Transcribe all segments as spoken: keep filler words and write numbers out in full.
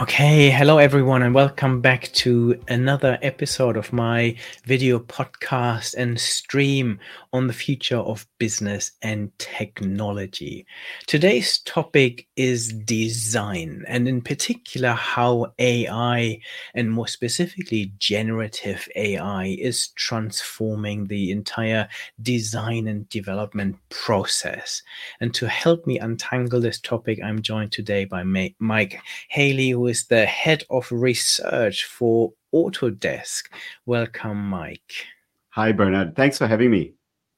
Okay, hello everyone, and welcome back to another episode of my video podcast and stream on the future of business and technology. Today's topic is design, and in particular, how A I, and more specifically, generative A I, is transforming the entire design and development process. And to help me untangle this topic, I'm joined today by Ma- Mike Haley, who is the head of research for Autodesk. Welcome, Mike. Hi, Bernard. Thanks for having me.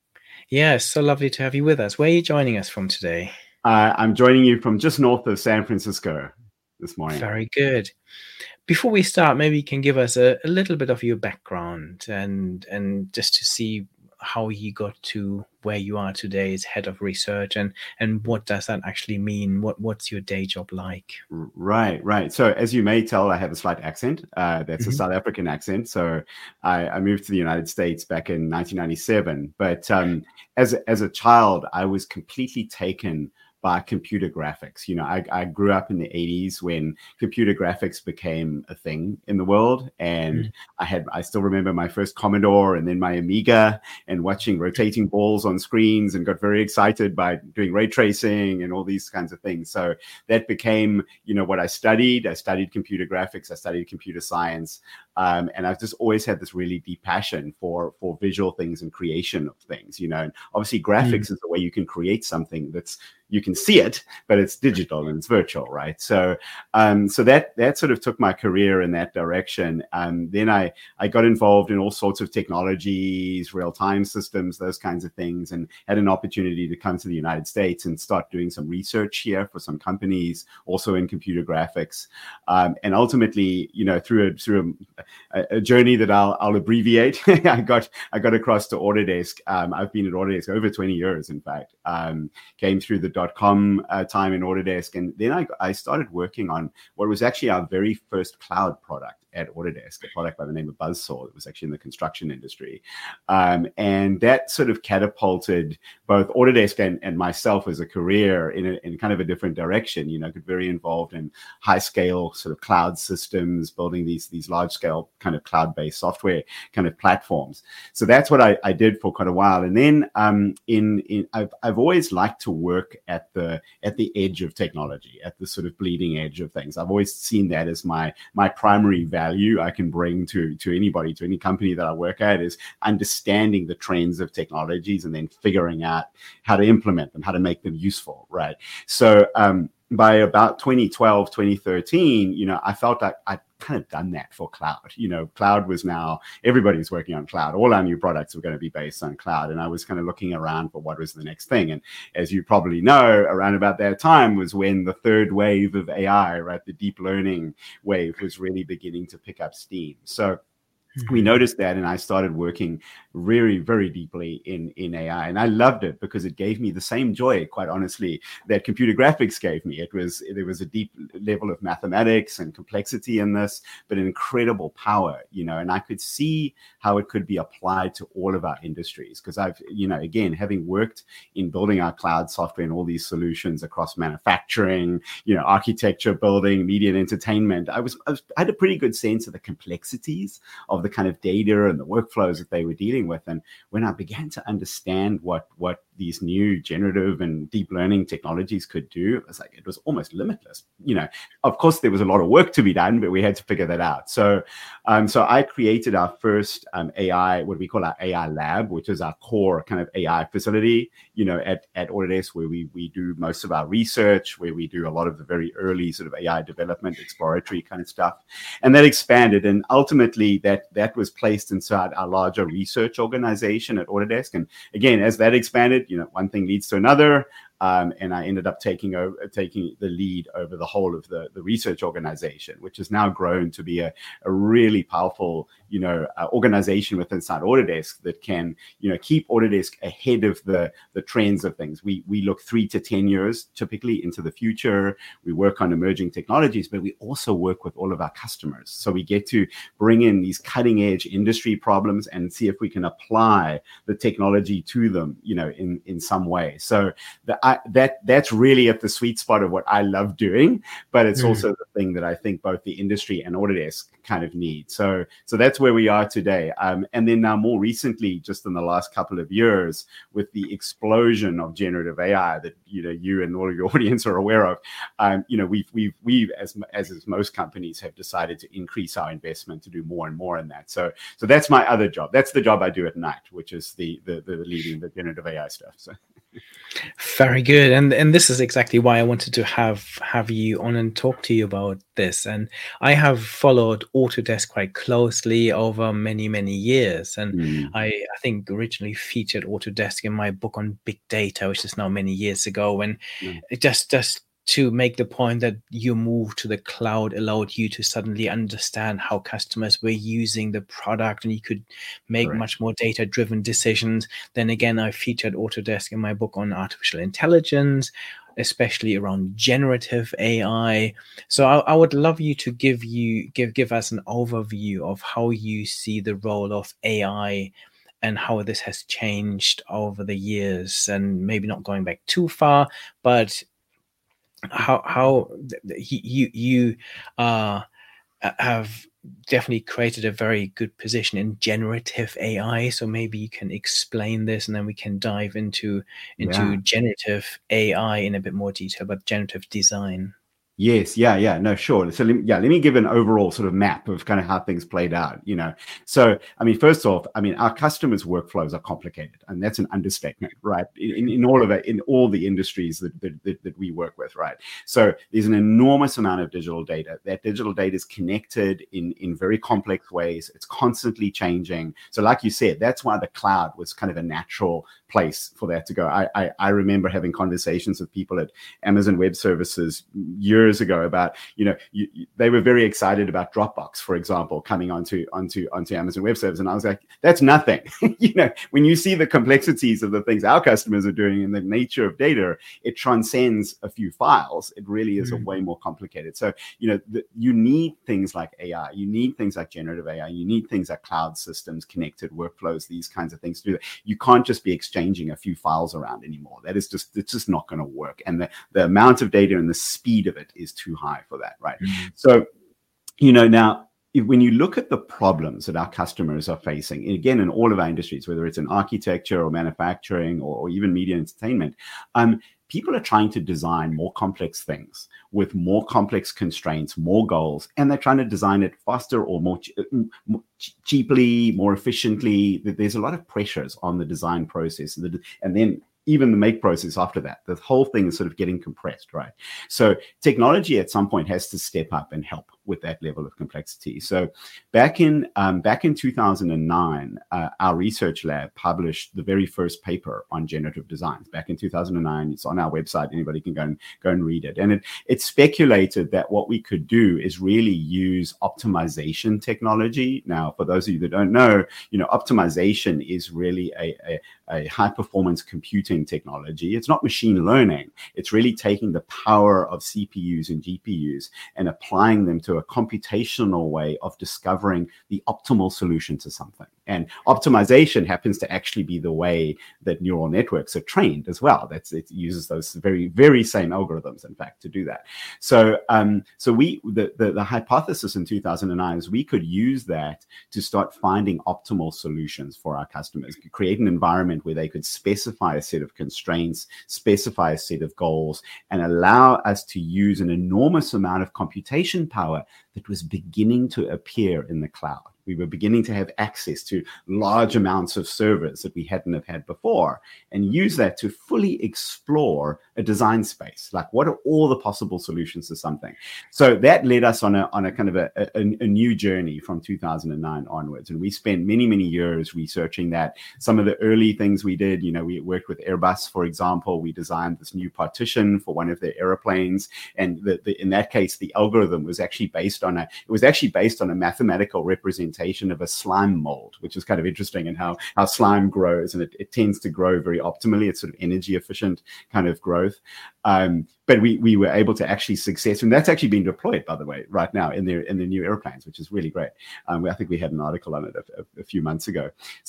Yeah, so lovely to have you with us. Where are you joining us from today? Uh, I'm joining you from just north of San Francisco this morning. Very good. Before we start, maybe you can give us a, a little bit of your background and and just to see how you got to where you are today as head of research, and and what does that actually mean? What what's your day job like? Right, right. So as you may tell, I have a slight accent. Uh, that's mm-hmm. a South African accent. So I, I moved to the United States back in nineteen ninety-seven. But um, as as a child, I was completely taken by computer graphics. You know, I, I grew up in the eighties when computer graphics became a thing in the world. And mm. I had, I still remember my first Commodore and then my Amiga, and watching rotating balls on screens, and got very excited by doing ray tracing and all these kinds of things. So that became, you know, what I studied. I studied computer graphics. I studied computer science. Um, and I've just always had this really deep passion for, for visual things and creation of things, you know, and obviously graphics mm. is the way you can create something that's, you can see it, but it's digital and it's virtual, right? So, um, so that that sort of took my career in that direction. Um, then I I got involved in all sorts of technologies, real-time systems, those kinds of things, and had an opportunity to come to the United States and start doing some research here for some companies, also in computer graphics. Um, and ultimately, you know, through a through a, a journey that I'll I'll abbreviate, I got I got across to Autodesk. Um, I've been at Autodesk over twenty years, in fact. Um, came through the dot com uh, time in Autodesk. And then I, I started working on what was actually our very first cloud product at Autodesk, a product by the name of Buzzsaw. It was actually in the construction industry. Um, and that sort of catapulted both Autodesk and, and myself as a career in, a, in kind of a different direction. You know, got very involved in high scale sort of cloud systems, building these, these large scale kind of cloud-based software kind of platforms. So that's what I, I did for quite a while. And then um, in, in I've, I've always liked to work at the at the edge of technology, at the sort of bleeding edge of things. I've always seen that as my my primary value I can bring to to anybody, to any company that I work at, is understanding the trends of technologies and then figuring out how to implement them, how to make them useful, right? So um, by about twenty twelve, twenty thirteen, you know, I felt like I kind of done that for cloud. You know, cloud was now, everybody's working on cloud. All our new products were going to be based on cloud. And I was kind of looking around for what was the next thing. And as you probably know, around about that time was when the third wave of A I, right, the deep learning wave, was really beginning to pick up steam. So we noticed that, and I started working very, very deeply in, in A I. And I loved it because it gave me the same joy, quite honestly, that computer graphics gave me. It was, there was a deep level of mathematics and complexity in this, but an incredible power, you know, and I could see how it could be applied to all of our industries. Because I've, you know, again, having worked in building our cloud software and all these solutions across manufacturing, you know, architecture, building, media and entertainment, I was, I was, I had a pretty good sense of the complexities of the kind of data and the workflows that they were dealing with. And when I began to understand what what these new generative and deep learning technologies could do, it was like, it was almost limitless. You know, of course, there was a lot of work to be done, but we had to figure that out. So, um, so I created our first um, A I, what we call our A I lab, which is our core kind of A I facility, you know, at, at Autodesk, where we, we do most of our research, where we do a lot of the very early sort of A I development, exploratory kind of stuff. And that expanded. And ultimately that, that was placed inside our larger research organization at Autodesk. And again, as that expanded, you know, one thing leads to another. Um, and I ended up taking over, taking the lead over the whole of the, the research organization, which has now grown to be a, a really powerful, you know, uh, organization within inside Autodesk that can, you know, keep Autodesk ahead of the, the trends of things. We we look three to ten years typically into the future. We work on emerging technologies, but we also work with all of our customers. So we get to bring in these cutting edge industry problems and see if we can apply the technology to them, you know, in, in some way. So the I, that that's really at the sweet spot of what I love doing, but it's Mm. also the thing that I think both the industry and Autodesk kind of need. So so that's where we are today. Um, and then now more recently, just in the last couple of years, with the explosion of generative A I that you know you and all of your audience are aware of, um, you know we've we've we've as as is most companies have decided to increase our investment to do more and more in that. So so that's my other job. That's the job I do at night, which is the the, the leading the generative A I stuff. So. Very good, and and this is exactly why I wanted to have have you on and talk to you about this. And I have followed Autodesk quite closely over many many years, and Mm. I I think originally featured Autodesk in my book on big data, which is now many years ago. And Mm. it just just to make the point that your move to the cloud allowed you to suddenly understand how customers were using the product, and you could make Correct. much more data-driven decisions. Then again, I featured Autodesk in my book on artificial intelligence, especially around generative A I. So I, I would love you to give you give give us an overview of how you see the role of A I and how this has changed over the years, and maybe not going back too far, but how how you you uh have definitely created a very good position in generative A I. So maybe you can explain this, and then we can dive into into Yeah. generative A I in a bit more detail, but generative design. Yes, yeah, yeah, no, sure. So let me, yeah, let me give an overall sort of map of kind of how things played out, you know. So, I mean, first off, I mean, our customers' workflows are complicated, and that's an understatement, right? In, in all of it, in all the industries that, that, that, that we work with, right? So there's an enormous amount of digital data. That digital data is connected in, in very complex ways. It's constantly changing. So like you said, that's why the cloud was kind of a natural place for that to go. I, I, I remember having conversations with people at Amazon Web Services years ago about, you know, you, you, they were very excited about Dropbox, for example, coming onto onto onto Amazon Web Services, and I was like, that's nothing. You know, when you see the complexities of the things our customers are doing and the nature of data, it transcends a few files. It really is mm. a way more complicated. So, you know, the, you need things like A I, you need things like generative A I, you need things like cloud systems, connected workflows, these kinds of things to do that. You can't just be exchanging a few files around anymore. That is just, it's just not going to work. And the, the amount of data and the speed of it is too high for that, right? Mm-hmm. So, you know, now, if, when you look at the problems that our customers are facing, again, in all of our industries, whether it's in architecture or manufacturing or, or even media and entertainment, um, people are trying to design more complex things with more complex constraints, more goals, and they're trying to design it faster or more, ch- more cheaply, more efficiently. There's a lot of pressures on the design process, and then even the make process after that. The whole thing is sort of getting compressed, right? So technology at some point has to step up and help with that level of complexity. So back in um, back in two thousand nine, uh, our research lab published the very first paper on generative designs. Back in two thousand nine, it's on our website. Anybody can go and go and read it. And it it speculated that what we could do is really use optimization technology. Now, for those of you that don't know, you know, optimization is really a, a, a high performance computing technology. It's not machine learning. It's really taking the power of C P Us and G P Us and applying them to a computational way of discovering the optimal solution to something. And optimization happens to actually be the way that neural networks are trained as well. That's, it uses those very, very same algorithms, in fact, to do that. So, um, so we, the, the, the hypothesis in two thousand nine is we could use that to start finding optimal solutions for our customers, create an environment where they could specify a set of constraints, specify a set of goals, and allow us to use an enormous amount of computation power that was beginning to appear in the cloud. We were beginning to have access to large amounts of servers that we hadn't have had before, and use that to fully explore a design space. Like, what are all the possible solutions to something? So that led us on a on a kind of a, a, a new journey from two thousand nine onwards. And we spent many, many years researching that. Some of the early things we did, you know, we worked with Airbus, for example. We designed this new partition for one of their airplanes. And the, the, in that case, the algorithm was actually based on a, it was actually based on a mathematical representation of a slime mold, which is kind of interesting in how, how slime grows, and it, it tends to grow very optimally. It's sort of energy efficient kind of growth. Um, but we we were able to actually success, and that's actually being deployed, by the way, right now in their in the new airplanes, which is really great. Um, I think we had an article on it a, a, a few months ago. So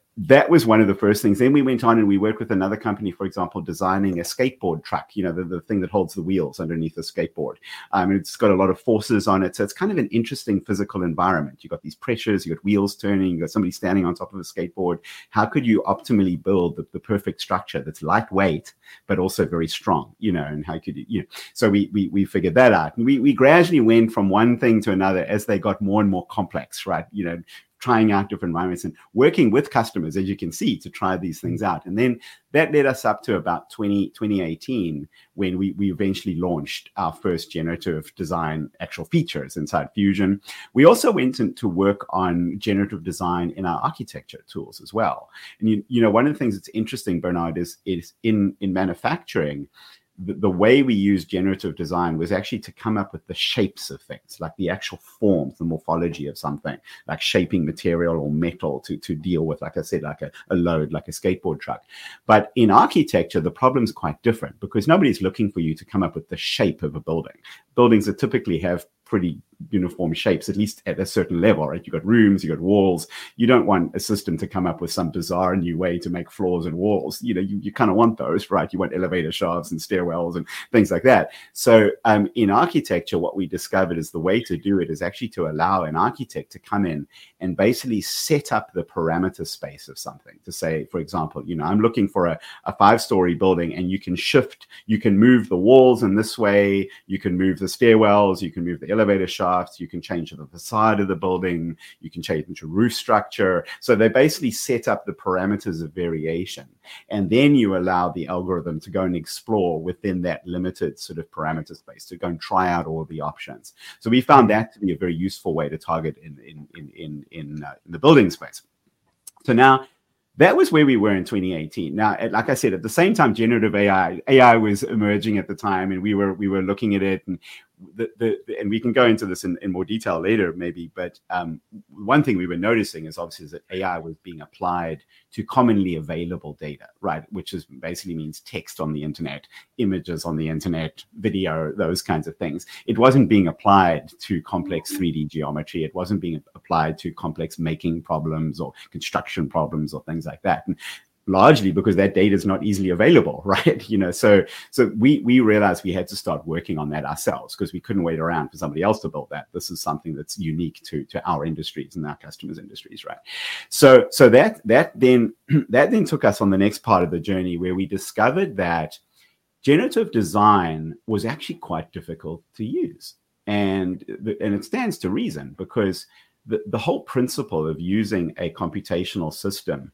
that was one of the first things. Then we went on and we worked with another company, for example, designing a skateboard track, you know, the, the thing that holds the wheels underneath the skateboard. Um, it's got a lot of forces on it. So it's kind of an interesting physical environment. You've got these pressures, you've got wheels turning, you've got somebody standing on top of a skateboard. How could you optimally build the, the perfect structure that's lightweight, but also very strong, you know, and how could you, you know, so we, we, we figured that out. And we, we gradually went from one thing to another as they got more and more complex, right? You know, trying out different environments and working with customers, as you can see, to try these things out. And then that led us up to about twenty eighteen, when we, we eventually launched our first generative design actual features inside Fusion. We also went in to work on generative design in our architecture tools as well. And, you, you know, one of the things that's interesting, Bernard, is, is in, in manufacturing, The, the way we use generative design was actually to come up with the shapes of things, like the actual forms, the morphology of something, like shaping material or metal to, to deal with, like I said, like a, a load, like a skateboard truck. But in architecture, the problem's quite different because nobody's looking for you to come up with the shape of a building. Buildings that typically have pretty uniform shapes, at least at a certain level, right? You've got rooms, you've got walls. You don't want a system to come up with some bizarre new way to make floors and walls. You know, you, you kind of want those, right? You want elevator shafts and stairwells and things like that. So um, in architecture, what we discovered is the way to do it is actually to allow an architect to come in and basically set up the parameter space of something. To say, for example, you know, I'm looking for a, a five-story building, and you can shift, you can move the walls in this way, you can move the stairwells, you can move the elevator shafts, you can change the facade of the building, you can change the roof structure. So they basically set up the parameters of variation. And then you allow the algorithm to go and explore within that limited sort of parameter space, to go and try out all the options. So we found that to be a very useful way to target in, in, in, in, in, uh, in the building space. So now, that was where we were in twenty eighteen. Now, like I said, at the same time, generative A I, A I was emerging at the time, and we were we were looking at it, and the, the and we can go into this in, in more detail later, maybe. But um, one thing we were noticing is obviously is that A I was being applied to commonly available data, right? Which is basically means text on the internet, images on the internet, video, those kinds of things. It wasn't being applied to complex three D geometry. It wasn't being applied to complex making problems or construction problems or things like that. And largely because that data is not easily available, right? You know, so so we we realized we had to start working on that ourselves, because we couldn't wait around for somebody else to build that. This is something that's unique to to our industries and our customers' industries, right? So so that that then that then took us on the next part of the journey, where we discovered that generative design was actually quite difficult to use, and and it stands to reason, because the, the whole principle of using a computational system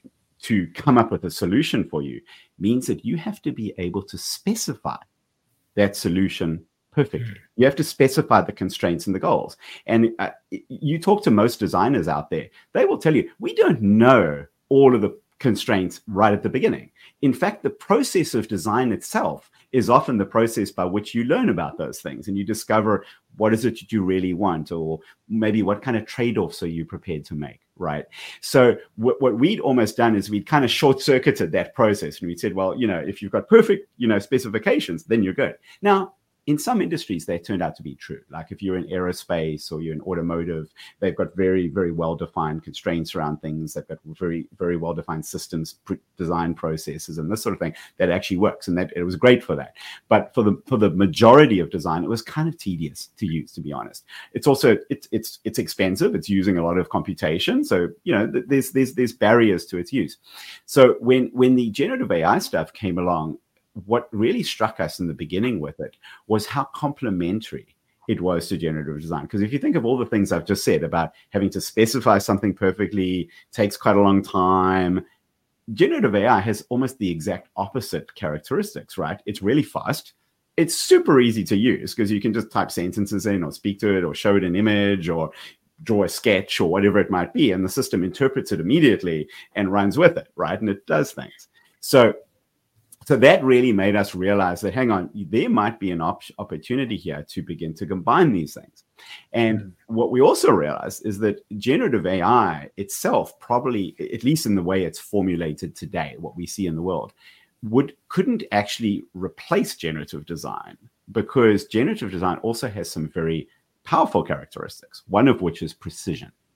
to come up with a solution for you means that you have to be able to specify that solution perfectly. You have to specify the constraints and the goals. And uh, you talk to most designers out there, they will tell you, we don't know all of the constraints right at the beginning. In fact, the process of design itself is often the process by which you learn about those things, and you discover what is it that you really want, or maybe what kind of trade-offs are you prepared to make, right? So what, what we'd almost done is we'd kind of short-circuited that process, and we said, well, you know, if you've got perfect, you know, specifications, then you're good. Now, in some industries, they turned out to be true. Like if you're in aerospace or you're in automotive, they've got very, very well-defined constraints around things. They've got very, very well-defined systems, design processes, and this sort of thing that actually works. And that it was great for that. But for the for the majority of design, it was kind of tedious to use, to be honest. It's also it's it's it's expensive. It's using a lot of computation. So you know, there's there's there's barriers to its use. So when when the generative A I stuff came along, what really struck us in the beginning with it was how complementary it was to generative design. Because if you think of all the things I've just said about having to specify something perfectly, takes quite a long time, generative A I has almost the exact opposite characteristics, right? It's really fast. It's super easy to use because you can just type sentences in or speak to it or show it an image or draw a sketch or whatever it might be. And the system interprets it immediately and runs with it, right? And it does things. So So that really made us realize that, hang on, there might be an op- opportunity here to begin to combine these things. And mm-hmm. what we also realized is that generative A I itself probably, at least in the way it's formulated today, what we see in the world, would couldn't actually replace generative design, because generative design also has some very powerful characteristics, one of which is precision.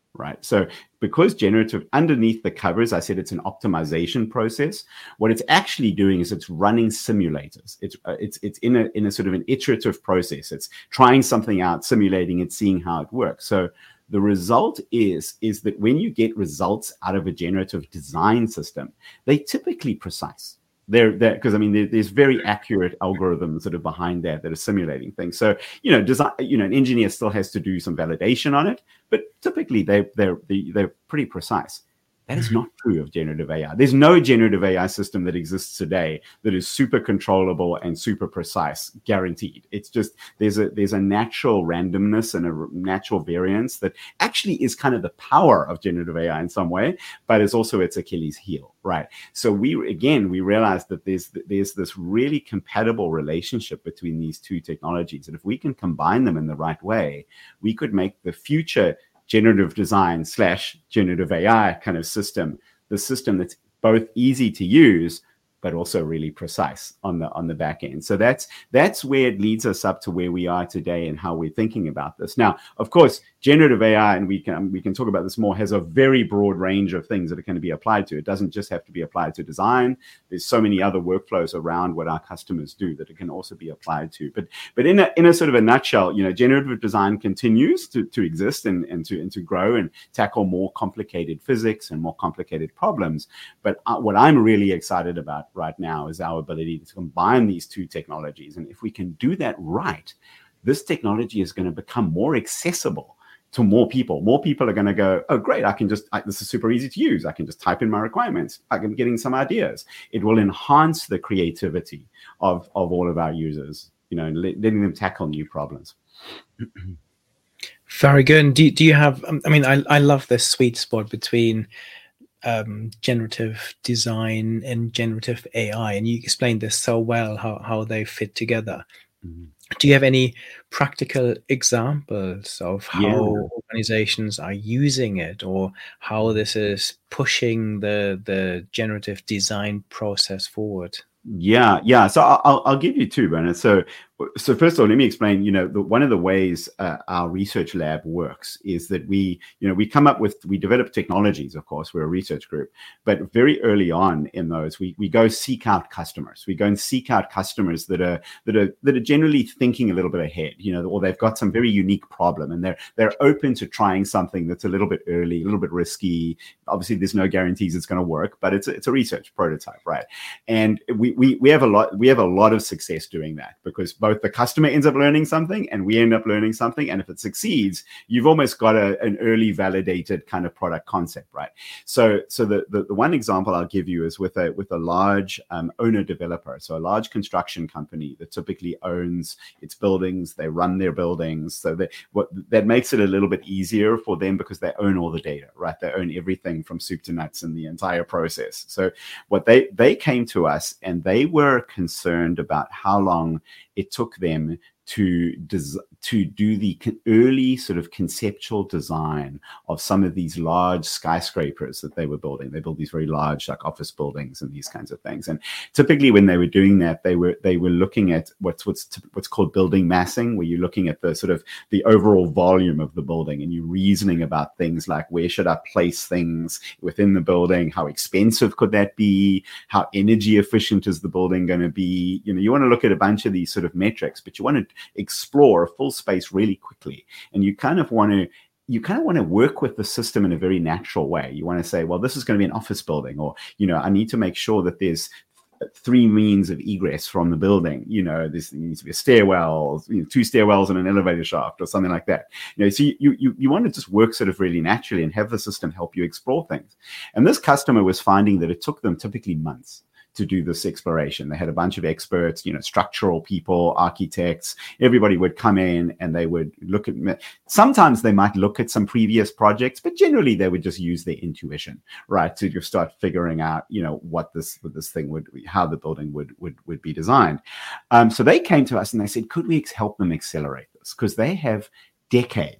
right? So because generative, underneath the covers, I said it's an optimization process. What it's actually doing is it's running simulators. It's uh, it's it's in a in a sort of an iterative process. It's trying something out, simulating it, seeing how it works. So the result is is that when you get results out of a generative design system, they're typically precise. They're there because I mean there, there's very accurate algorithms that are behind that that are simulating things. So you know, design, you know, an engineer still has to do some validation on it, but typically they they're they're pretty precise. That is not true of generative A I. There's no generative A I system that exists today that is super controllable and super precise, guaranteed. It's just there's a there's a natural randomness and a natural variance that actually is kind of the power of generative A I in some way, but it's also its Achilles heel, right? So we again we realized that there's there's this really compatible relationship between these two technologies, and if we can combine them in the right way, we could make the future generative design slash generative A I kind of system, the system that's both easy to use, but also really precise on the on the back end. So that's that's where it leads us up to where we are today and how we're thinking about this. Now, of course, generative A I, and we can we can talk about this more, has a very broad range of things that are going to be applied to. It doesn't just have to be applied to design. There's so many other workflows around what our customers do that it can also be applied to. But but in a in a sort of a nutshell, you know, generative design continues to, to exist and, and to and to grow and tackle more complicated physics and more complicated problems. But uh, what I'm really excited about right now is our ability to combine these two technologies. And if we can do that right, this technology is going to become more accessible to more people. More people are going to go, oh, great, I can just, I, this is super easy to use. I can just type in my requirements. I'm getting some ideas. It will enhance the creativity of, of all of our users, you know, letting them tackle new problems. Very good. And do, do you have, I mean, I, I love this sweet spot between um, generative design and generative A I. And you explained this so well, how, how they fit together. Mm-hmm. Do you have any practical examples of how yeah. organizations are using it, or how this is pushing the the generative design process forward? Yeah, yeah. So I'll I'll give you two, Bernard. So so first of all, let me explain. You know, the, one of the ways uh, our research lab works is that we, you know, we come up with, we develop technologies. Of course, we're a research group, but very early on in those, we we go seek out customers. We go and seek out customers that are that are that are generally thinking a little bit ahead. You know, or they've got some very unique problem, and they're they're open to trying something that's a little bit early, a little bit risky. Obviously, there's no guarantees it's going to work, but it's a, it's a research prototype, right? And we we we have a lot we have a lot of success doing that, because both the customer ends up learning something and we end up learning something. And if it succeeds, you've almost got a, an early validated kind of product concept, right? So so the, the, the one example I'll give you is with a with a large um, owner developer. So a large construction company that typically owns its buildings, they run their buildings. So that what that makes it a little bit easier for them because they own all the data, right? They own everything from soup to nuts in the entire process. So what they they came to us and they were concerned about how long it took them to des- to do the early sort of conceptual design of some of these large skyscrapers that they were building. They built these very large like office buildings and these kinds of things. And typically when they were doing that, they were they were looking at what's what's what's called building massing, where you're looking at the sort of the overall volume of the building and you're reasoning about things like, where should I place things within the building? How expensive could that be? How energy efficient is the building going to be? You know, you want to look at a bunch of these sort of metrics, but you want to explore a full space really quickly. And you kind of want to you kind of want to work with the system in a very natural way. You want to say, well, this is going to be an office building, or, you know, I need to make sure that there's three means of egress from the building. You know, this needs to be a stairwell, you know, two stairwells and an elevator shaft or something like that. You know, so you, you, you want to just work sort of really naturally and have the system help you explore things. And this customer was finding that it took them typically months to do this exploration. They had a bunch of experts, you know, structural people, architects, everybody would come in and they would look at, sometimes they might look at some previous projects, but generally they would just use their intuition, right? To just start figuring out, you know, what this, what this thing would, how the building would, would, would be designed. Um, so they came to us and they said, could we help them accelerate this? Because they have decades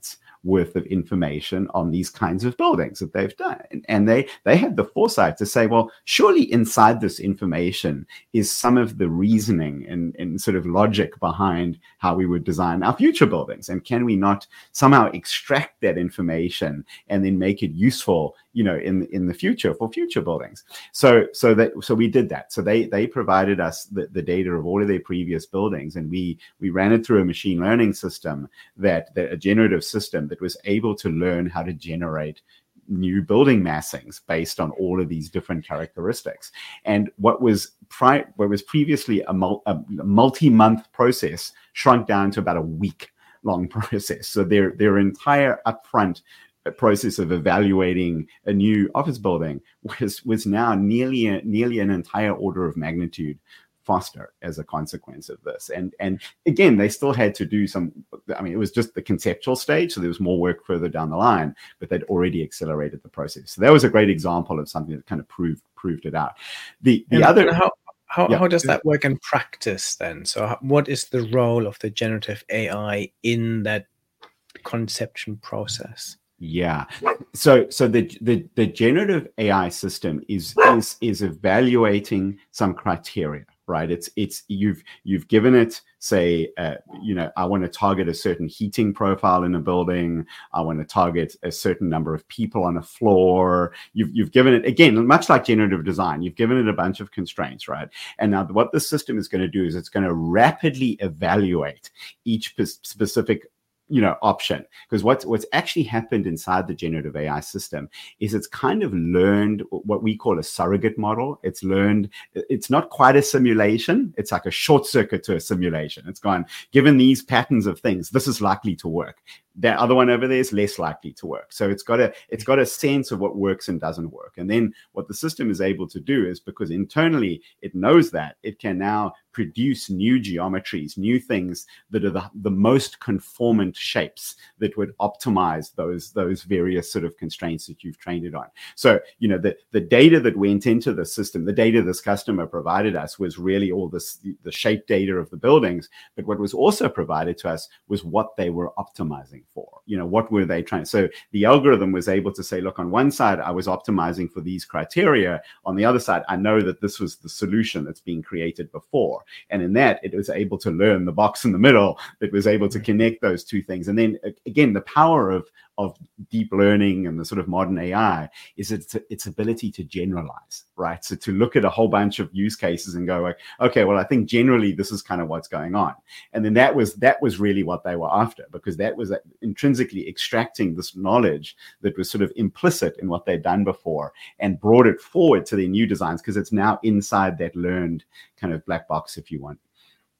worth of information on these kinds of buildings that they've done. And, and they, they had the foresight to say, well, surely inside this information is some of the reasoning and, and sort of logic behind how we would design our future buildings. And can we not somehow extract that information and then make it useful, you know, in, in the future for future buildings? So, so that, so we did that. So they, they provided us the, the data of all of their previous buildings, and we, we ran it through a machine learning system that, that a generative system that was able to learn how to generate new building massings based on all of these different characteristics. And what was pri- what was previously a, mul- a multi-month process shrunk down to about a week long process. So their their entire upfront process of evaluating a new office building was was now nearly a, nearly an entire order of magnitude faster as a consequence of this. And and again, they still had to do some, I mean, it was just the conceptual stage, so there was more work further down the line, but they'd already accelerated the process. So that was a great example of something that kind of proved proved it out. The the and other how how, yeah. how does that work in practice then? So what is the role of the generative A I in that conception process? Yeah. So so the, the the generative A I system is is is evaluating some criteria, right? It's it's you've you've given it, say, uh, you know, I want to target a certain heating profile in a building. I want to target a certain number of people on a floor. You've you've given it, again, much like generative design, you've given it a bunch of constraints, right? And now what the system is going to do is it's going to rapidly evaluate each specific, you know, option. Because what's what's actually happened inside the generative A I system is it's kind of learned what we call a surrogate model. It's learned, it's not quite a simulation. It's like a short circuit to a simulation. It's gone, given these patterns of things, this is likely to work. That other one over there is less likely to work. So it's got a it's got a sense of what works and doesn't work. And then what the system is able to do is, because internally it knows that, it can now produce new geometries, new things that are the, the most conformant shapes that would optimize those those various sort of constraints that you've trained it on. So, you know, the, the data that went into the system, the data this customer provided us was really all this, the shape data of the buildings. But what was also provided to us was what they were optimizing for. You know, what were they trying? So the algorithm was able to say, look, on one side, I was optimizing for these criteria. On the other side, I know that this was the solution that's being created before. And in that, it was able to learn the box in the middle. It was able to connect those two things. And then again, the power of of deep learning and the sort of modern A I is its, its ability to generalize, right? So to look at a whole bunch of use cases and go like, okay, well, I think generally this is kind of what's going on. And then that was that was really what they were after, because that was intrinsically extracting this knowledge that was sort of implicit in what they'd done before and brought it forward to their new designs, because it's now inside that learned kind of black box, if you want.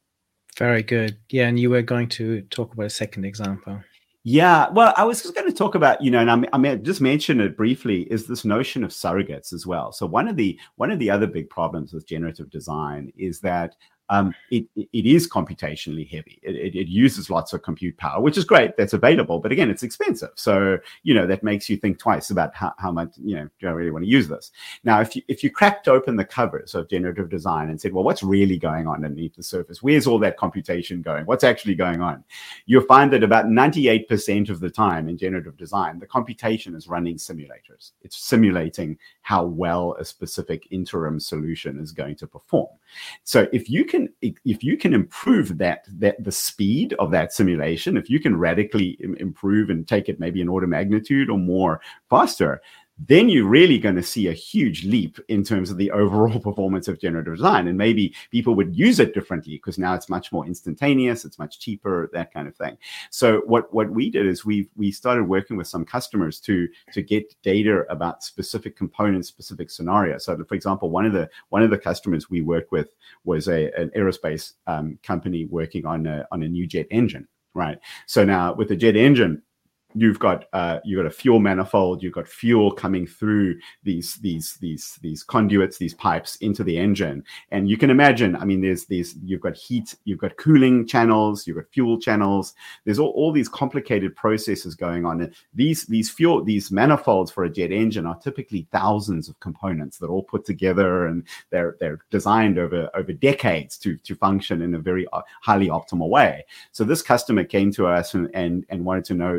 Very good. Yeah, and you were going to talk about a second example. Yeah, well, I was just going to talk about, you know, and I, I mean, just mention it briefly, is this notion of surrogates as well. So one of the one of the other big problems with generative design is that um, it, it is computationally heavy. It, it, it uses lots of compute power, which is great. That's available. But again, it's expensive. So, you know, that makes you think twice about how, how much, you know, do I really want to use this? Now, if you, if you cracked open the covers of generative design and said, well, what's really going on underneath the surface? Where's all that computation going? What's actually going on? You'll find that about ninety-eight percent of the time in generative design, the computation is running simulators. It's simulating how well a specific interim solution is going to perform. So if you can if you can improve that that the speed of that simulation, if you can radically improve and take it maybe an order of magnitude or more faster, then you're really going to see a huge leap in terms of the overall performance of generative design. And maybe people would use it differently because now it's much more instantaneous, it's much cheaper, that kind of thing. So what, what we did is we we started working with some customers to, to get data about specific components, specific scenarios. So for example, one of the one of the customers we worked with was a, an aerospace um, company working on a, on a new jet engine, right? So now with the jet engine, You've got uh, you've got a fuel manifold. You've got fuel coming through these these these these conduits, these pipes into the engine, and you can imagine. I mean, there's these. You've got heat. You've got cooling channels. You've got fuel channels. There's all, all these complicated processes going on. And these these fuel these manifolds for a jet engine are typically thousands of components that all put together, and they're they're designed over over decades to to function in a very highly optimal way. So this customer came to us and and, and wanted to know it.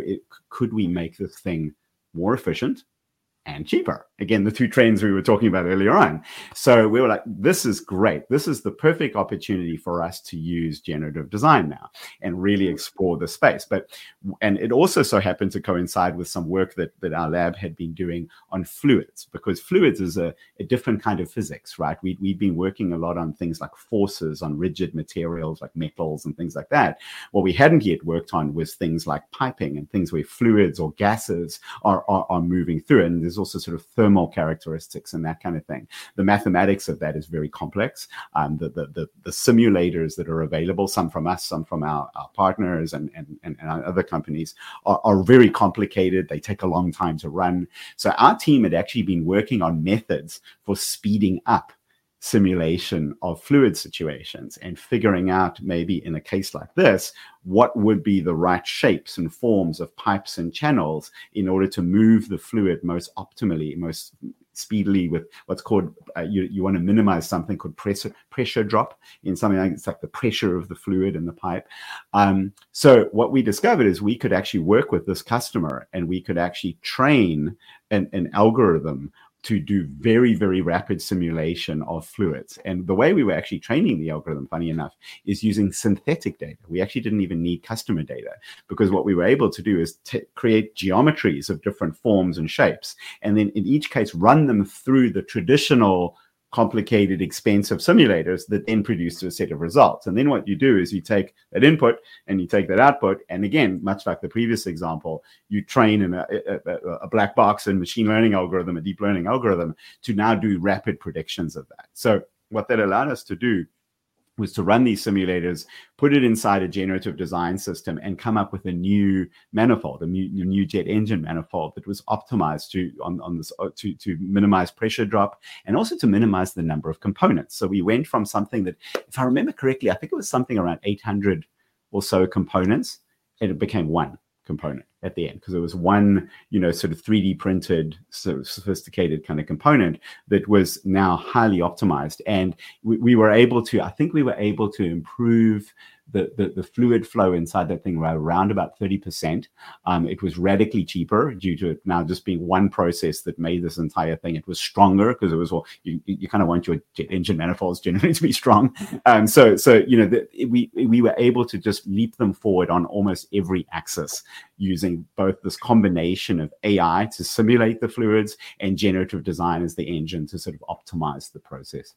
could we make this thing more efficient and cheaper? Again, the two trends we were talking about earlier on. So we were like, this is great. This is the perfect opportunity for us to use generative design now and really explore the space. But, and it also so happened to coincide with some work that, that our lab had been doing on fluids, because fluids is a, a different kind of physics, right? We, we've been working a lot on things like forces, on rigid materials like metals and things like that. What we hadn't yet worked on was things like piping and things where fluids or gases are, are, are moving through. And there's also sort of thermal characteristics and that kind of thing. The mathematics of that is very complex. Um, the, the, the, the simulators that are available, some from us, some from our, our partners and, and, and other companies, are, are very complicated. They take a long time to run. So our team had actually been working on methods for speeding up simulation of fluid situations and figuring out, maybe in a case like this, what would be the right shapes and forms of pipes and channels in order to move the fluid most optimally, most speedily, with what's called, uh, you, you want to minimize something called pressure pressure drop in something like, it's like the pressure of the fluid in the pipe. Um, so what we discovered is we could actually work with this customer and we could actually train an, an algorithm to do very, very rapid simulation of fluids. And the way we were actually training the algorithm, funny enough, is using synthetic data. We actually didn't even need customer data, because what we were able to do is t- create geometries of different forms and shapes, and then in each case run them through the traditional complicated, expensive simulators that then produce a set of results. And then what you do is you take that input and you take that output. And again, much like the previous example, you train in a, a, a black box and machine learning algorithm, a deep learning algorithm, to now do rapid predictions of that. So what that allowed us to do was to run these simulators, put it inside a generative design system, and come up with a new manifold, a new, new jet engine manifold that was optimized to on, on this to, to minimize pressure drop and also to minimize the number of components. So we went from something that, if I remember correctly, I think it was something around eight hundred or so components, and it became one component at the end, because it was one, you know, sort of three D printed, sort of sophisticated kind of component that was now highly optimized. And we, we were able to, I think we were able to improve the, the, the fluid flow inside that thing around about thirty percent. Um, it was radically cheaper due to it now just being one process that made this entire thing. It was stronger because it was, well, you, you kind of want your jet engine manifolds generally to be strong. Um, so, so you know, the, we, we were able to just leap them forward on almost every axis using both this combination of A I to simulate the fluids and generative design as the engine to sort of optimize the process.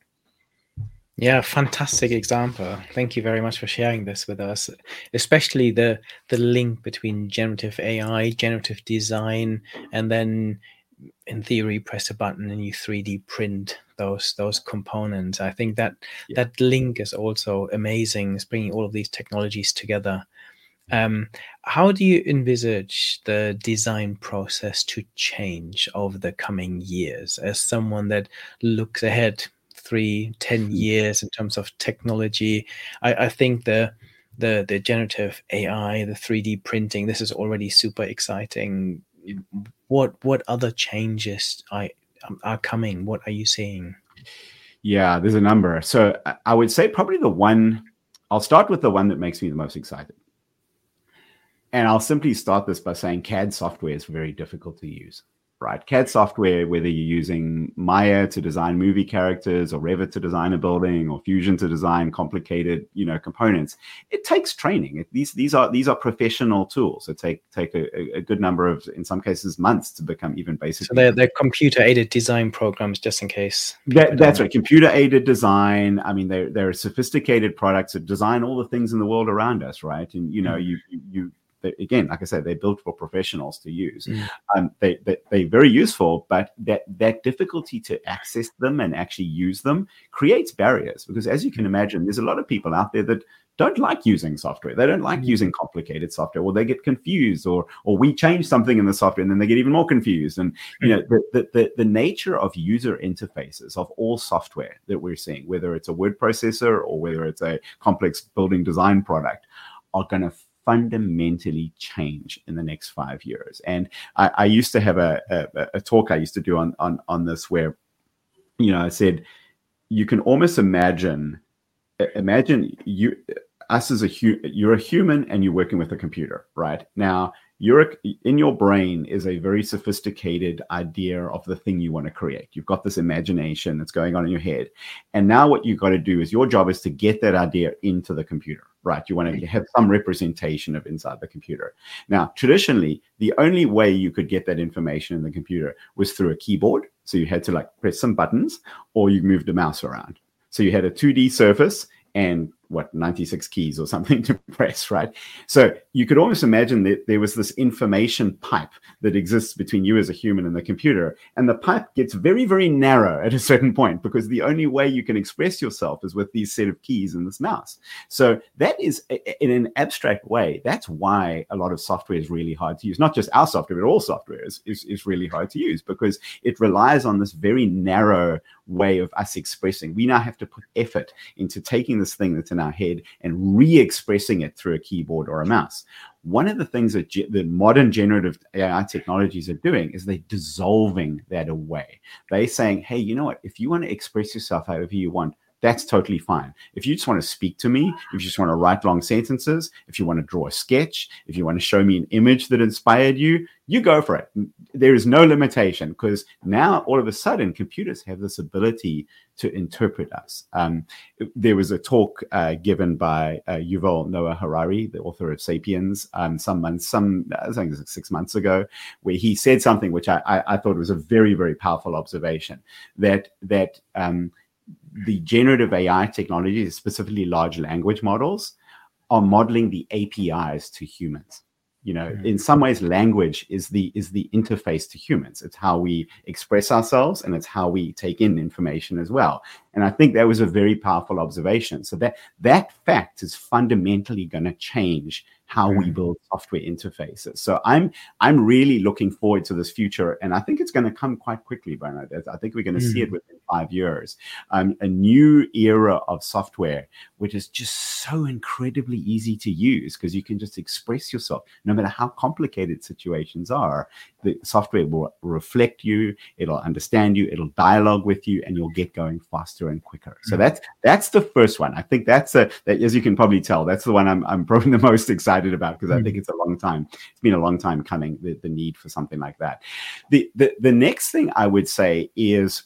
Yeah, fantastic example. Thank you very much for sharing this with us, especially the the link between generative A I, generative design, and then in theory press a button and you three D print those those components. I think that yeah. that link is also amazing. It's bringing all of these technologies together. Um, how do you envisage the design process to change over the coming years, as someone that looks ahead three, ten years in terms of technology? I, I think the the the generative A I, the three D printing, this is already super exciting. What what other changes are are coming? What are you seeing? Yeah, there's a number. So I would say probably the one, I'll start with the one that makes me the most excited. And I'll simply start this by saying C A D software is very difficult to use, right? C A D software, whether you're using Maya to design movie characters or Revit to design a building or Fusion to design complicated, you know, components, it takes training. It, these these are these are professional tools. It take take a, a good number of, in some cases, months to become even basic. So they're, they're computer-aided design programs, just in case. That, that's right, computer-aided design. I mean, they're, they're sophisticated products that design all the things in the world around us, right? And, you know, mm. you you They, again, like I said, they're built for professionals to use. Mm. Um, they, they, they're very useful, but that, that difficulty to access them and actually use them creates barriers, because as you can imagine, there's a lot of people out there that don't like using software. They don't like mm. using complicated software, or they get confused, or or we change something in the software and then they get even more confused. And, you know, the, the, the, the nature of user interfaces of all software that we're seeing, whether it's a word processor or whether it's a complex building design product, are going to fundamentally change in the next five years. And I, I used to have a, a, a talk I used to do on, on, on this where, you know, I said, you can almost imagine, imagine you, us as a, hu- you're a human and you're working with a computer, right? Now, you're in your brain is a very sophisticated idea of the thing you want to create. You've got this imagination that's going on in your head. And now what you've got to do is your job is to get that idea into the computer, right? You want to have some representation of inside the computer. Now, traditionally, the only way you could get that information in the computer was through a keyboard. So you had to like press some buttons, or you moved the mouse around. So you had a two D surface and what, ninety-six keys or something to press, right? So you could almost imagine that there was this information pipe that exists between you as a human and the computer. And the pipe gets very, very narrow at a certain point, because the only way you can express yourself is with these set of keys and this mouse. So that is, in an abstract way, that's why a lot of software is really hard to use. Not just our software, but all software is, is, is really hard to use, because it relies on this very narrow way of us expressing. We now have to put effort into taking this thing that's in our head and re-expressing it through a keyboard or a mouse. One of the things that ge- the modern generative A I technologies are doing is they're dissolving that away. They're saying, hey, you know what? If you want to express yourself however you want, that's totally fine. If you just want to speak to me, if you just want to write long sentences, if you want to draw a sketch, if you want to show me an image that inspired you, you go for it. There is no limitation, because now all of a sudden computers have this ability to interpret us. Um, there was a talk uh, given by uh, Yuval Noah Harari, the author of Sapiens, um, some months, some I think it was six months ago, where he said something which I, I, I thought was a very, very powerful observation, that that um, the generative A I technologies, specifically large language models, are modeling the A P Is to humans. You know, mm-hmm. in some ways, language is the is the interface to humans. It's how we express ourselves, and it's how we take in information as well. And I think that was a very powerful observation. So that that fact is fundamentally going to change how we build software interfaces. So I'm I'm really looking forward to this future, and I think it's going to come quite quickly, Bernard. I think we're going to mm. see it within five years. Um, a new era of software, which is just so incredibly easy to use, because you can just express yourself, no matter how complicated situations are. The software will reflect you, it'll understand you, it'll dialogue with you, and you'll get going faster and quicker. So mm. that's that's the first one. I think that's a that, as you can probably tell, that's the one I'm I'm probably the most excited about, because I think it's a long time. It's been a long time coming, the, the need for something like that. The, the the next thing I would say is,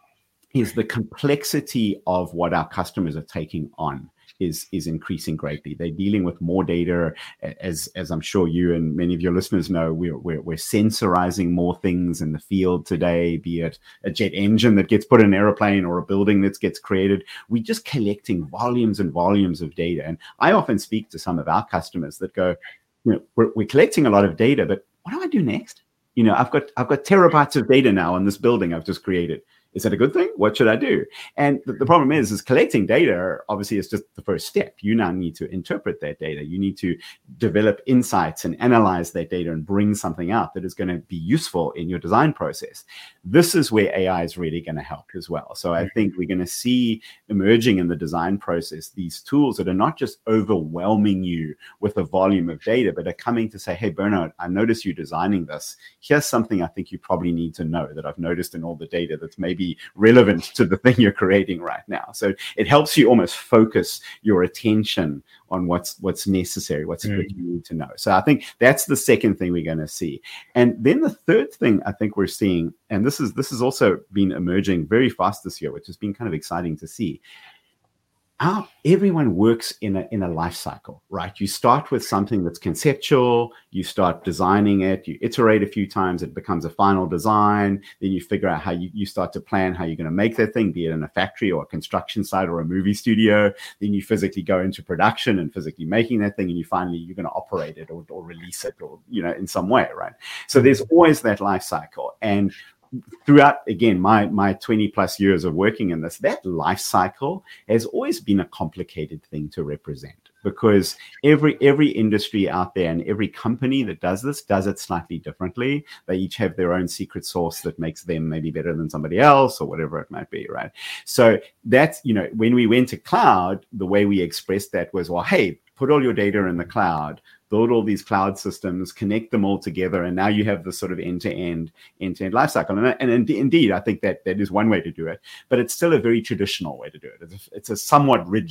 is the complexity of what our customers are taking on is is increasing greatly. They're dealing with more data, as as I'm sure you and many of your listeners know. We're we're, we're sensorizing more things in the field today, be it a jet engine that gets put in an airplane or a building that gets created. We're just collecting volumes and volumes of data. And I often speak to some of our customers that go, you know, we're, we're collecting a lot of data, but what do I do next? You know, I've got I've got terabytes of data now on this building I've just created. Is that a good thing? What should I do? And the, the problem is, is collecting data obviously is just the first step. You now need to interpret that data. You need to develop insights and analyze that data and bring something out that is going to be useful in your design process. This is where A I is really going to help as well. So I think we're going to see emerging in the design process these tools that are not just overwhelming you with a volume of data, but are coming to say, hey, Bernard, I noticed you designing this. Here's something I think you probably need to know that I've noticed in all the data that's maybe relevant to the thing you're creating right now. So it helps you almost focus your attention on what's what's necessary, what's mm. what you need to know. So I think that's the second thing we're going to see. And then the third thing I think we're seeing, and this is this has also been emerging very fast this year, which has been kind of exciting to see. Our, everyone works in a in a life cycle, right? You start with something that's conceptual, you start designing it, you iterate a few times, it becomes a final design, then you figure out how you, you start to plan how you're going to make that thing, be it in a factory or a construction site or a movie studio. Then you physically go into production and physically making that thing, and you finally you're going to operate it or, or release it, or, you know, in some way, right? So there's always that life cycle. And throughout, again, my my twenty plus years of working in this, that life cycle has always been a complicated thing to represent, because every every industry out there and every company that does this does it slightly differently. They each have their own secret sauce that makes them maybe better than somebody else, or whatever it might be, right? So that's, you know, when we went to cloud, the way we expressed that was, well, hey, put all your data in the cloud, build all these cloud systems, connect them all together, and now you have this sort of end-to-end, end-to-end lifecycle. And, and, and indeed, I think that that is one way to do it, but it's still a very traditional way to do it. It's a, it's a somewhat rigid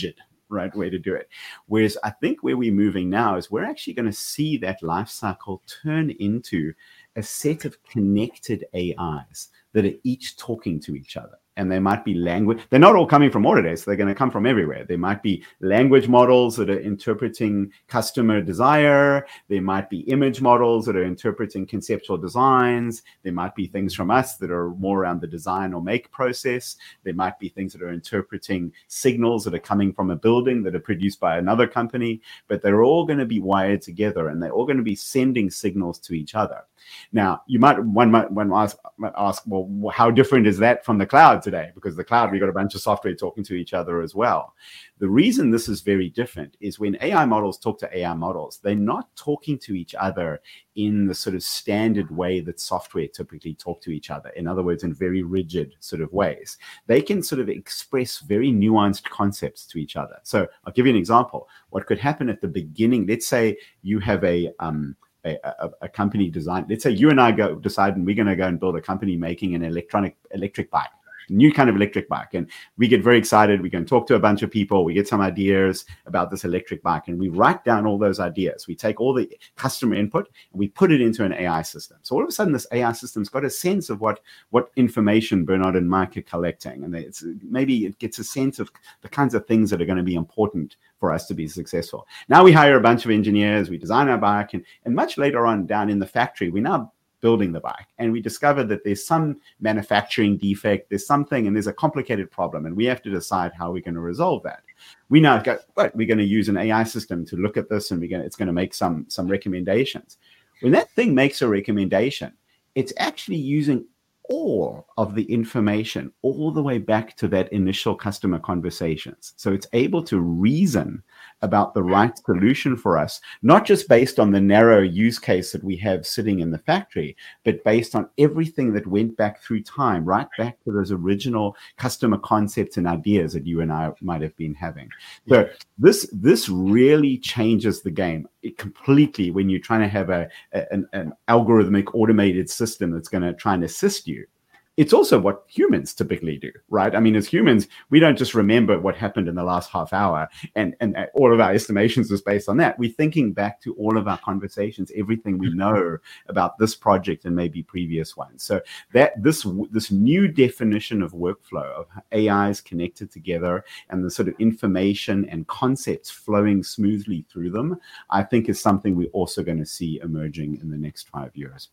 right way to do it. Whereas I think where we're moving now is we're actually going to see that life cycle turn into a set of connected A Is that are each talking to each other. And they might be language. They're not all coming from Autodesk. They're going to come from everywhere. There might be language models that are interpreting customer desire. There might be image models that are interpreting conceptual designs. There might be things from us that are more around the design or make process. There might be things that are interpreting signals that are coming from a building that are produced by another company. But they're all going to be wired together, and they're all going to be sending signals to each other. Now, you might one might, one might ask, might ask, well, how different is that from the cloud today? Because the cloud, we got a bunch of software talking to each other as well. The reason this is very different is when A I models talk to A I models, they're not talking to each other in the sort of standard way that software typically talk to each other. In other words, in very rigid sort of ways. They can sort of express very nuanced concepts to each other. So I'll give you an example. What could happen at the beginning, let's say you have a um, A, a, a company design. Let's say you and I go decide and we're going to go and build a company making an electronic electric bike, new kind of electric bike. And we get very excited. We go and talk to a bunch of people. We get some ideas about this electric bike, and we write down all those ideas. We take all the customer input and we put it into an A I system. So all of a sudden, this A I system's got a sense of what, what information Bernard and Mike are collecting. And it's, maybe it gets a sense of the kinds of things that are going to be important for us to be successful. Now we hire a bunch of engineers, we design our bike, and, and much later on down in the factory, we now building the bike, and we discover that there's some manufacturing defect, there's something, and there's a complicated problem, and we have to decide how we're going to resolve that. We now go, right, we're going to use an A I system to look at this, and we're going to, it's going to make some, some recommendations. When that thing makes a recommendation, it's actually using all of the information all the way back to that initial customer conversations. So it's able to reason about the right solution for us, not just based on the narrow use case that we have sitting in the factory, but based on everything that went back through time, right back to those original customer concepts and ideas that you and I might have been having. So this, this really changes the game it completely when you're trying to have a, a an, an algorithmic automated system that's going to try and assist you. It's also what humans typically do, right? I mean, as humans, we don't just remember what happened in the last half hour and, and all of our estimations is based on that. We're thinking back to all of our conversations, everything we know about this project and maybe previous ones. So that this this new definition of workflow of A Is connected together and the sort of information and concepts flowing smoothly through them, I think is something we're also going to see emerging in the next five years.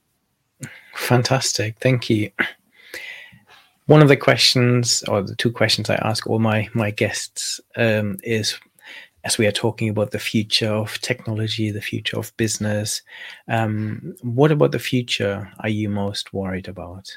Fantastic. Thank you. One of the questions, or the two questions I ask all my, my guests um, is, as we are talking about the future of technology, the future of business, um, what about the future are you most worried about?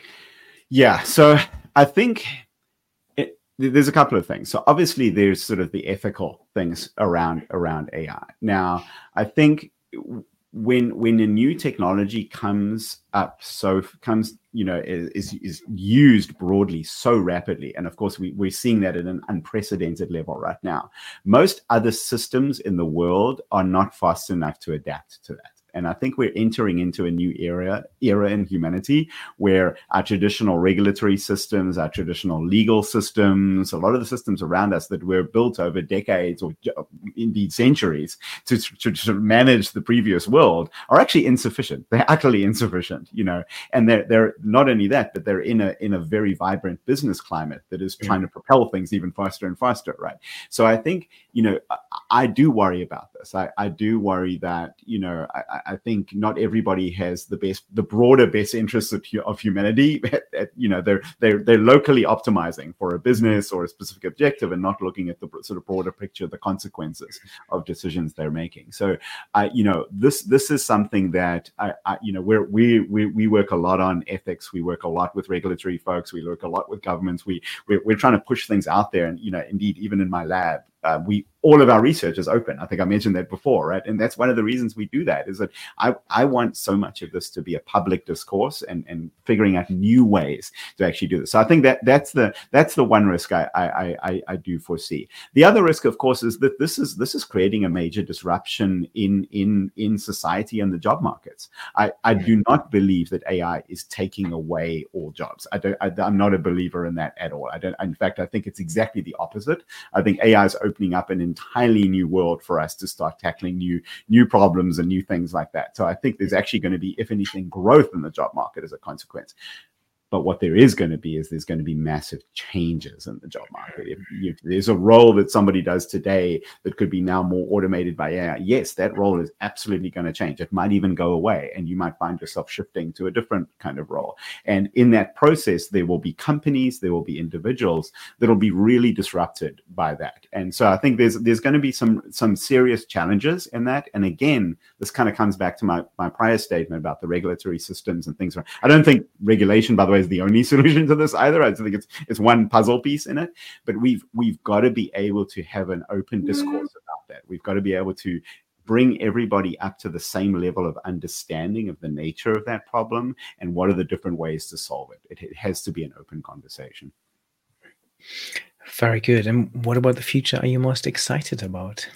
Yeah, so I think it, there's a couple of things. So obviously there's sort of the ethical things around, around A I. Now, I think when when a new technology comes up, so comes, you know, is is used broadly so rapidly, and of course we, we're seeing that at an unprecedented level right now. Most other systems in the world are not fast enough to adapt to that. And I think we're entering into a new era, era in humanity where our traditional regulatory systems, our traditional legal systems, a lot of the systems around us that were built over decades or indeed centuries to, to, to manage the previous world are actually insufficient. They're utterly insufficient, you know, and they're, they're not only that, but they're in a, in a very vibrant business climate that is trying to propel things even faster and faster, right? So I think, you know, I, I do worry about this. I, I do worry that, you know, I, I think not everybody has the best, the broader best interests of, of humanity. You know, they're they're they're locally optimizing for a business or a specific objective, and not looking at the sort of broader picture, the consequences of decisions they're making. So, I, you know, this this is something that I, I you know, we're, we we we work a lot on ethics. We work a lot with regulatory folks. We work a lot with governments. We we're, we're trying to push things out there, and you know, indeed, even in my lab. Uh, we all of our research is open. I think I mentioned that before, right? And that's one of the reasons we do that, is that I, I want so much of this to be a public discourse and, and figuring out new ways to actually do this. So I think that that's the that's the one risk I I, I, I do foresee. The other risk, of course, is that this is this is creating a major disruption in in in society and the job markets. I, I do not believe that A I is taking away all jobs. I don't. I, I'm not a believer in that at all. I don't. In fact, I think it's exactly the opposite. I think A I is open opening up an entirely new world for us to start tackling new new problems and new things like that. So I think there's actually going to be, if anything, growth in the job market as a consequence. But what there is going to be is there's going to be massive changes in the job market. If, if there's a role that somebody does today that could be now more automated by A I, yes, that role is absolutely going to change. It might even go away, and you might find yourself shifting to a different kind of role. And in that process, there will be companies, there will be individuals that will be really disrupted by that. And so I think there's there's going to be some some serious challenges in that. And again, this kind of comes back to my, my prior statement about the regulatory systems and things. I don't think regulation, by the way, is the only solution to this either. I think it's it's one puzzle piece in it, but we've we've got to be able to have an open discourse about that. We've got to be able to bring everybody up to the same level of understanding of the nature of that problem and what are the different ways to solve it. It, it has to be an open conversation. Very good. And what about the future are you most excited about?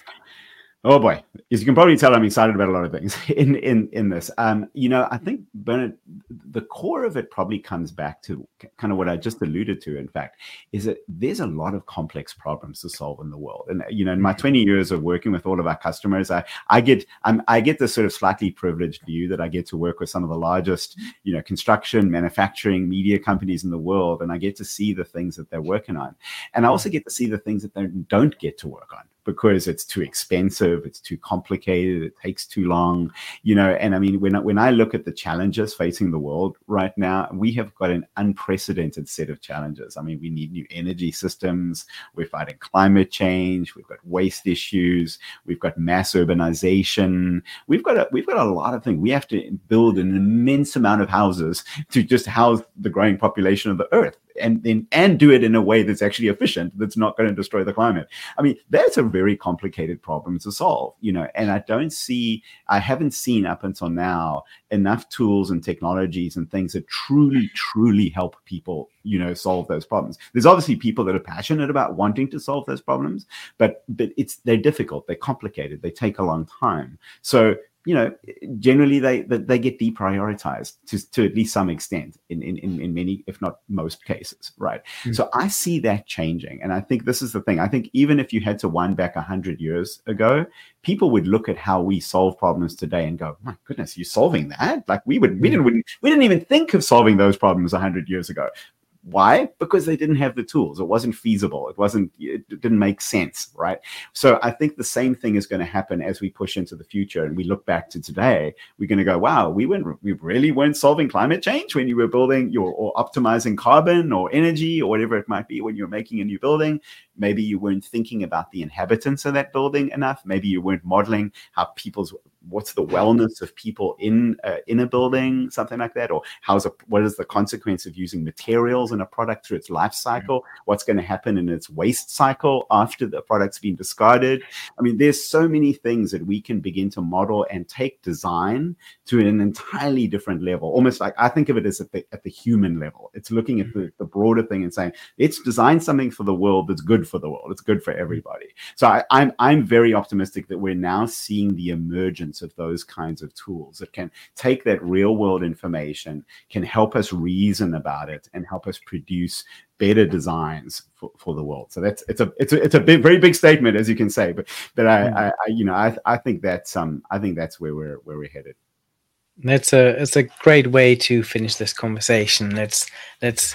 Oh boy, as you can probably tell, I'm excited about a lot of things in in in this. Um, you know, I think, Bernard, the core of it probably comes back to kind of what I just alluded to. In fact, is that there's a lot of complex problems to solve in the world. And you know, in my twenty years of working with all of our customers, I I get I'm, I get this sort of slightly privileged view that I get to work with some of the largest, you know, construction, manufacturing, media companies in the world, and I get to see the things that they're working on, and I also get to see the things that they don't get to work on, because it's too expensive, it's too complicated, it takes too long, you know. And I mean, when I, when I look at the challenges facing the world right now, we have got an unprecedented set of challenges. I mean, we need new energy systems, we're fighting climate change, we've got waste issues, we've got mass urbanization, we've got a, we've got a lot of things. We have to build an immense amount of houses to just house the growing population of the earth. And then and do it in a way that's actually efficient, that's not going to destroy the climate. I mean, that's a very complicated problem to solve, you know. And I don't see, I haven't seen up until now enough tools and technologies and things that truly, truly help people, you know, solve those problems. There's obviously people that are passionate about wanting to solve those problems, but but it's they're difficult, they're complicated, they take a long time. So, you know, generally they they get deprioritized to, to at least some extent in, in, in many, if not most cases, right? Mm-hmm. So I see that changing. And I think this is the thing. I think even if you had to wind back one hundred years ago, people would look at how we solve problems today and go, my goodness, you're solving that? Like we would, we didn't, we didn't even think of solving those problems one hundred years ago. Why? Because they didn't have the tools. It wasn't feasible. It wasn't, it didn't make sense, right? So I think the same thing is going to happen as we push into the future and we look back to today. We're going to go, wow, we weren't, we really weren't solving climate change when you were building your, or optimizing carbon or energy or whatever it might be when you're making a new building. Maybe you weren't thinking about the inhabitants of that building enough. Maybe you weren't modeling how people's, what's the wellness of people in uh, in a building, something like that, or how's a, what is the consequence of using materials in a product through its life cycle? What's going to happen in its waste cycle after the product's been discarded? I mean, there's so many things that we can begin to model and take design to an entirely different level. Almost like I think of it as at the, at the human level. It's looking at the, the broader thing and saying, let's design something for the world that's good for the world. It's good for everybody. So I, I'm I'm very optimistic that we're now seeing the emergence of those kinds of tools that can take that real world information, can help us reason about it and help us produce better designs for, for the world. So that's it's a it's a it's a big, very big statement, as you can say, but but I, mm. I, I you know I I think that's um I think that's where we're where we're headed. That's a it's a great way to finish this conversation. Let's let's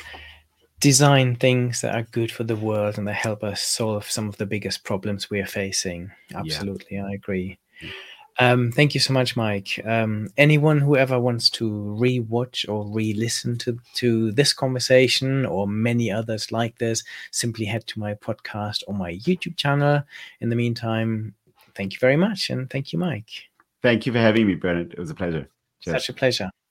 design things that are good for the world and that help us solve some of the biggest problems we are facing. Absolutely, yeah. I agree. Yeah. Um, thank you so much, Mike. Um, anyone who ever wants to re-watch or re-listen to, to this conversation or many others like this, simply head to my podcast or my YouTube channel. In the meantime, thank you very much. And thank you, Mike. Thank you for having me, Bernard. It was a pleasure. Cheers. Such a pleasure.